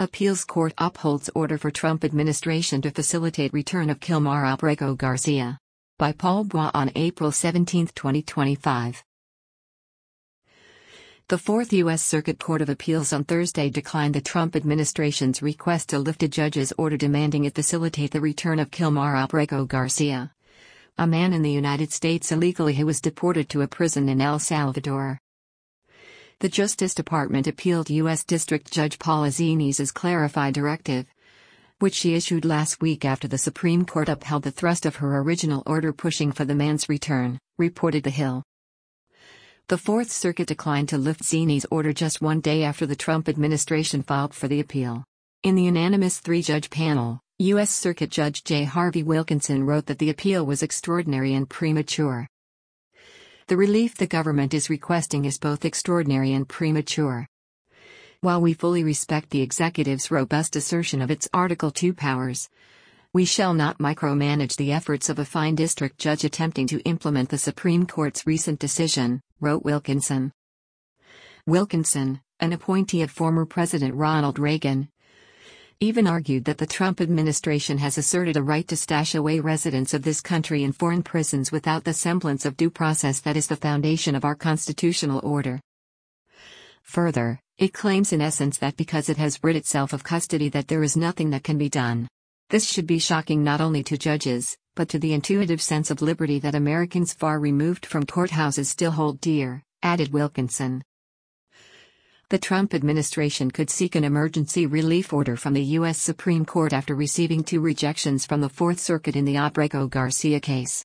Appeals Court upholds order for Trump administration to facilitate return of Kilmar Abrego Garcia. By Paul Bois on April 17, 2025. The Fourth U.S. Circuit Court of Appeals on Thursday declined the Trump administration's request to lift a judge's order demanding it facilitate the return of Kilmar Abrego Garcia, a man in the United States illegally who was deported to a prison in El Salvador. The Justice Department appealed U.S. District Judge Paula Zini's clarified directive, which she issued last week after the Supreme Court upheld the thrust of her original order pushing for the man's return, reported The Hill. The Fourth Circuit declined to lift Zini's order just one day after the Trump administration filed for the appeal. In the unanimous three-judge panel, U.S. Circuit Judge J. Harvie Wilkinson wrote that the appeal was extraordinary and premature. The relief the government is requesting is both extraordinary and premature. While we fully respect the executive's robust assertion of its Article II powers, we shall not micromanage the efforts of a fine district judge attempting to implement the Supreme Court's recent decision, wrote Wilkinson. Wilkinson, an appointee of former President Ronald Reagan, even argued that the Trump administration has asserted a right to stash away residents of this country in foreign prisons without the semblance of due process that is the foundation of our constitutional order. Further, it claims in essence that because it has rid itself of custody that there is nothing that can be done. This should be shocking not only to judges, but to the intuitive sense of liberty that Americans far removed from courthouses still hold dear, added Wilkinson. The Trump administration could seek an emergency relief order from the U.S. Supreme Court after receiving 2 rejections from the Fourth Circuit in the Abrego Garcia case.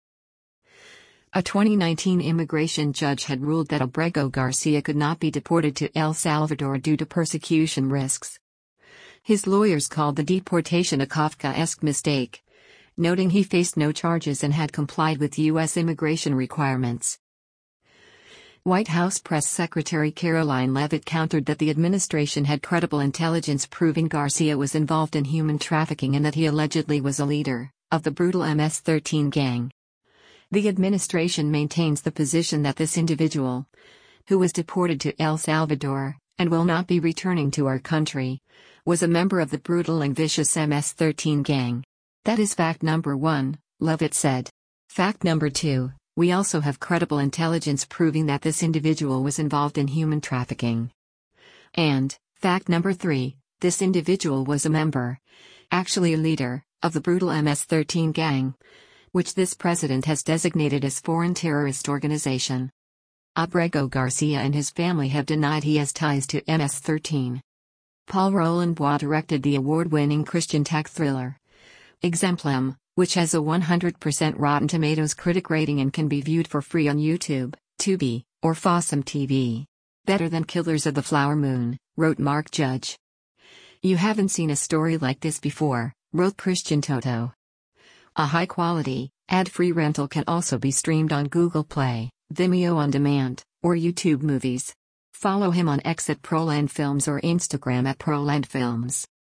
A 2019 immigration judge had ruled that Abrego Garcia could not be deported to El Salvador due to persecution risks. His lawyers called the deportation a Kafkaesque mistake, noting he faced no charges and had complied with U.S. immigration requirements. White House Press Secretary Caroline Leavitt countered that the administration had credible intelligence proving Garcia was involved in human trafficking and that he allegedly was a leader of the brutal MS-13 gang. The administration maintains the position that this individual, who was deported to El Salvador, and will not be returning to our country, was a member of the brutal and vicious MS-13 gang. That is fact number 1, Leavitt said. Fact number 2. We also have credible intelligence proving that this individual was involved in human trafficking. And, fact number 3, this individual was a member, actually a leader, of the brutal MS-13 gang, which this president has designated as foreign terrorist organization. Abrego Garcia and his family have denied he has ties to MS-13. Paul Roland Bois directed the award-winning Christian tech thriller Exemplum, which has a 100% Rotten Tomatoes critic rating and can be viewed for free on YouTube, Tubi, or Fossum TV. Better than Killers of the Flower Moon, wrote Mark Judge. You haven't seen a story like this before, wrote Christian Toto. A high-quality, ad-free rental can also be streamed on Google Play, Vimeo On Demand, or YouTube Movies. Follow him on X at Proland Films or Instagram at Proland Films.